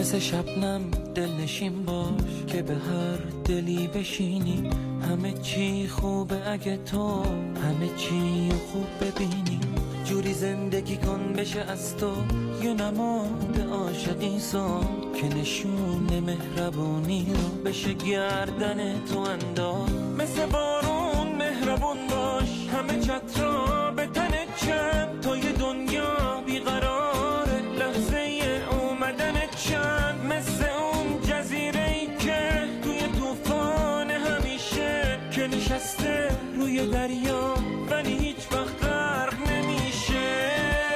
مثل شبنم دلنشین باش که به هر دلی بشینی. همه چی خوبه اگه تو همه چی خوب ببینی. جوری زندگی کن بشه از تو یه نماد عاشقی سان که نشون مهربونی رو بشه گردن تو انداز. مثل بارون مهربون باش، همه چترا به تنت چند تا یه دنیا بیقراره لحظه اومدنت چند. مثل اون جزیره‌ای که توی طوفان همیشه که نشسته روی دریا ولی هیچ وقت غرق نمیشه.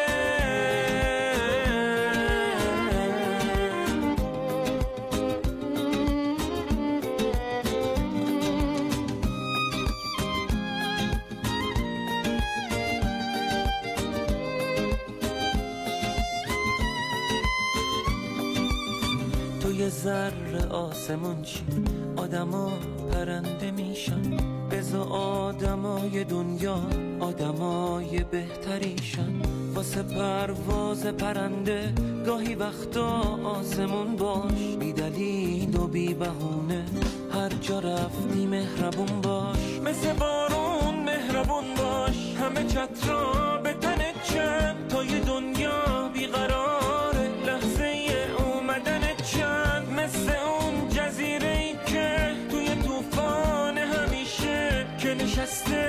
تو یه ذره آسمون چی آدما پرنده میشن. بذار آدمای دنیا آدمای بهتریشن. واسه پرواز پرنده گاهی وقتا آسمون باش. بی دلیل و بی بهونه هر جا رفتی مهربون باش. مثل بارون مهربون باش، همه چترا به تنت چند تا یه دنیا بیقراره لحظه اومدنت چند. مثل اون جزیره‌ای که توی طوفان همیشه که نشسته